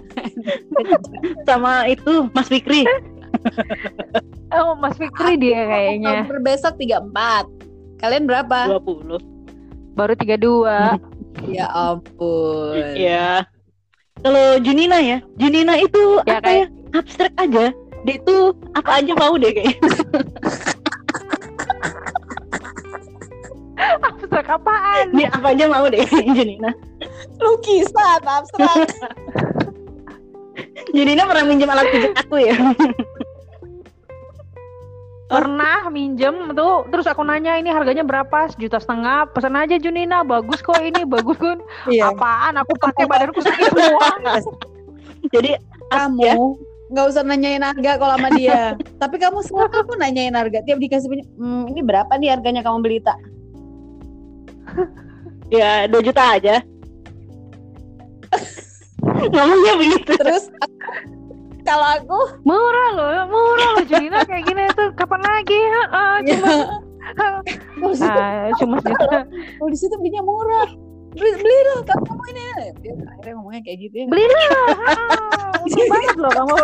sama itu Mas Fikri. Oh, Mas Fikri dia kayaknya. Oktober besok tiga empat. Kalian berapa? dua puluh. Baru tiga puluh dua. Ya ampun. Ya. Kalau Junina ya, Junina itu Ya, apa ya? Abstrak aja. Dia itu apa aja mau deh kayaknya. Abstrak apaan? Dia apa aja mau deh Junina. Lukisan abstrak. Junina pernah minjem alat pijat aku ya. Pernah minjem tuh, terus aku nanya ini harganya berapa, sejuta setengah, pesan aja Junina, bagus kok ini, bagus kan. Iya. Apaan, aku pakai badanku sakit semua. Jadi Kamu ya, nggak usah nanyain harga kalau sama dia. Tapi kamu semua kamu nanyain harga. Tiap dikasih punya, hmm, ini berapa nih harganya kamu beli tak? ya dua juta aja. Ngomongnya begitu. Terus kalau aku Murah loh, murah loh Junina kayak gini tuh, kapan lagi? Ah, cuma kalau di situ, ah, cuma sejuta. kalau di situ belinya murah. Beli beli dong kamu kamu ini. Dia akhirnya ngomongnya kayak gitu ya. Belilah. Ah, untung banget loh kamu.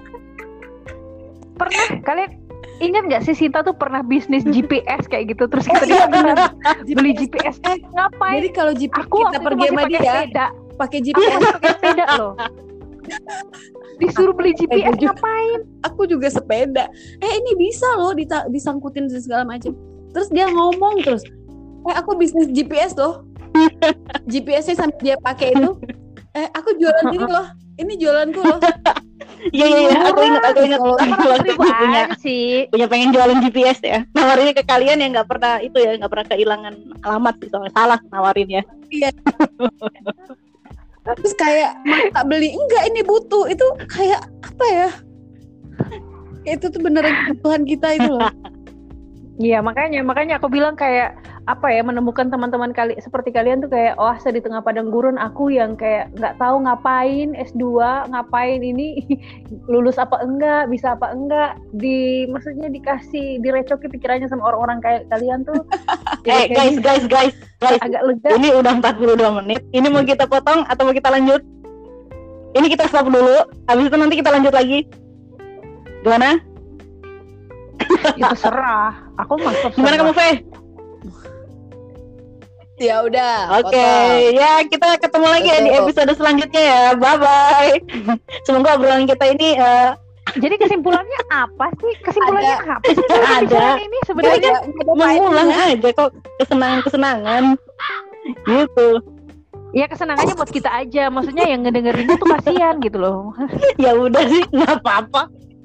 Pernah kalian ingat nggak sih Sinta tuh pernah bisnis G P S kayak gitu, terus kita disuruh beli G P S. Eh, ngapain? Jadi kalau G P S Aku kita waktu pergi itu sama masih pakai dia sepeda, pakai G P S. pakai sepeda loh. Disuruh beli G P S Sepeda juga. ngapain? Aku juga sepeda. Eh ini bisa loh dita- disangkutin segala macam. Terus dia ngomong terus, eh aku bisnis G P S loh. G P S-nya sampai dia pakai itu. Eh aku jualan ini loh. Ini jualanku loh. Iya iya iya, aku ingat aku ingat Kalau aku waktu itu Ribu punya aja sih. punya pengen jualan G P S ya. Nawarinnya ke kalian yang nggak pernah itu ya, nggak pernah kehilangan alamat sih, soalnya salah nawarinnya. Terus kayak tak beli, enggak ini butuh. Itu kayak apa ya? Itu tuh beneran kebutuhan kita itu loh. Iya, makanya makanya aku bilang kayak apa ya, menemukan teman-teman kali seperti kalian tuh kayak oase di tengah padang gurun. Aku yang kayak nggak tahu ngapain S dua, ngapain ini, lulus apa enggak, bisa apa enggak, di maksudnya dikasih direcoki pikirannya sama orang-orang kayak kalian tuh. Eh Jadi guys kayak guys guys guys, agak lega. ini udah empat puluh dua menit. Ini mau kita potong atau mau kita lanjut? Ini kita stop dulu. Habis itu nanti kita lanjut lagi. Gimana? Itu serah. Aku masuk. Gimana kamu, Fe? Ya udah. Oke, potong. ya kita ketemu lagi ya di Betul. episode selanjutnya ya. Bye bye. Semoga obrolan kita ini eh, Jadi kesimpulannya apa sih? Kesimpulannya apa sih? Ada. Pembicaraan ini sebenarnya Nggak ada- nggak ada mengulang faedahnya. aja kok, kesenangan-kesenangan gitu. ya kesenangannya buat kita aja. Maksudnya yang ngedengerinnya tuh kasihan gitu loh. Ya udah sih, nggak apa-apa.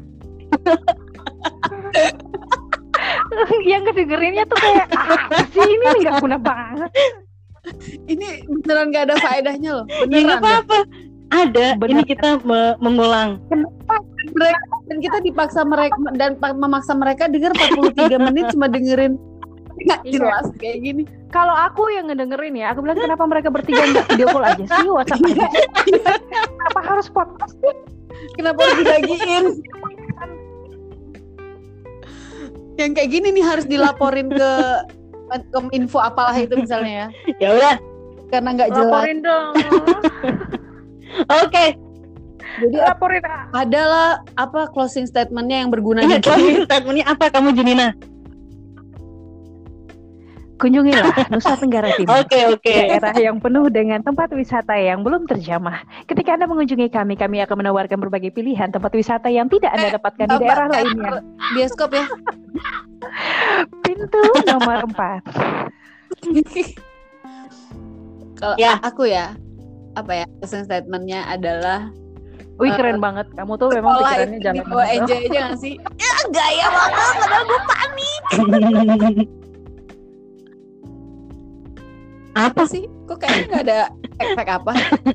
Yang ngedengerinnya tuh kayak apa sih ini nggak guna banget. Ini beneran gak ada faedahnya loh. Ya Beneran. nggak apa-apa. Ada. Bener. Ini kita me- mengulang. Mereka, dan kita dipaksa mereka dan pa- memaksa mereka denger empat puluh tiga menit cuma dengerin nggak Iya. jelas kayak gini. Kalau aku yang ngedengerin ya, aku bilang kenapa mereka bertiga nggak video call aja sih, WhatsApp aja sih? Kenapa harus podcast sih? Kenapa harus dibagiin? Yang kayak gini nih harus dilaporin ke Kominfo apalah itu misalnya ya. Ya udah. Karena nggak jelas. Laporin dong. Oke. Jadi Laporin. ah. adalah apa closing statementnya yang berguna Ini juga. closing statementnya apa kamu, Junina? Kunjungilah Nusa Tenggara Timur. Oke oke. Daerah yang penuh dengan tempat wisata yang belum terjamah. Ketika Anda mengunjungi kami, kami akan menawarkan berbagai pilihan tempat wisata yang tidak Anda dapatkan di Apa? daerah lainnya. Bioskop ya. Pintu nomor empat. Kalau Ya. aku ya, apa ya closing statementnya adalah Wih Uh, keren banget. Kamu tuh memang sekolah pikirannya itu jalan dibawa banget. enjoy aja gak sih? Ya gaya banget, padahal gue panik. Apa sih? Kok kayaknya gak ada efek apa?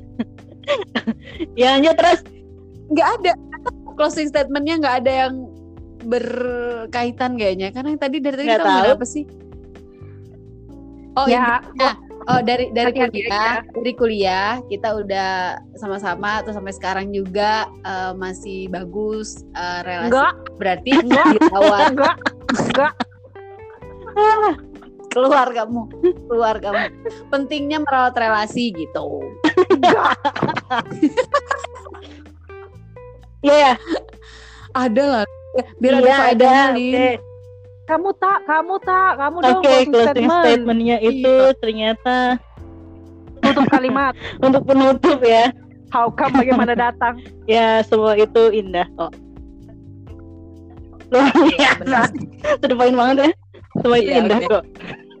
Ya lanjut terus. Gak ada. Closing statementnya gak ada yang berkaitan kayaknya. Karena yang tadi dari tadi Nggak kita ngomongin tahu. apa sih? Oh Ya, intinya, oh dari dari Hati-hati kuliah, dari kuliah kita udah sama-sama terus sampai sekarang juga eh, masih bagus eh, relasi. enggak, Berarti Enggak. dirawat. enggak, enggak. keluar kamu, keluar kamu. Pentingnya merawat relasi gitu. Iya, yeah. Ada lah. Biar Iya, ada ada. Lin. Oke, Kamu tak, kamu tak, kamu dong Oke, closing closing statement. statementnya itu Iya. ternyata Tutup kalimat. untuk penutup ya. How come bagaimana datang? Ya, semua itu indah kok. Luar biasa. To the point banget ya. Semua itu Iya, indah oke. kok.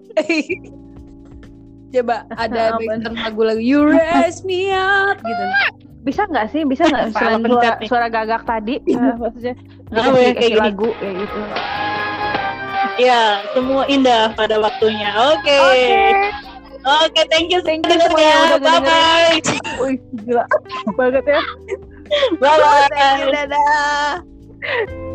Coba ada Apa? background lagu lagi You Raise Me Up gitu. Bisa nggak sih? Bisa nggak Salah selain pencet suara, nih. suara gagak tadi? Nah, maksudnya Ah, dikasih, weh, kayak kasih gini. lagu kayak gitu. Ya, semua indah pada waktunya. Oke. Oke, thank you. Thank you Dengar semua yang ya. udah Bye bye. Wih, gila banget ya. Bye bye. Thank you, dadah.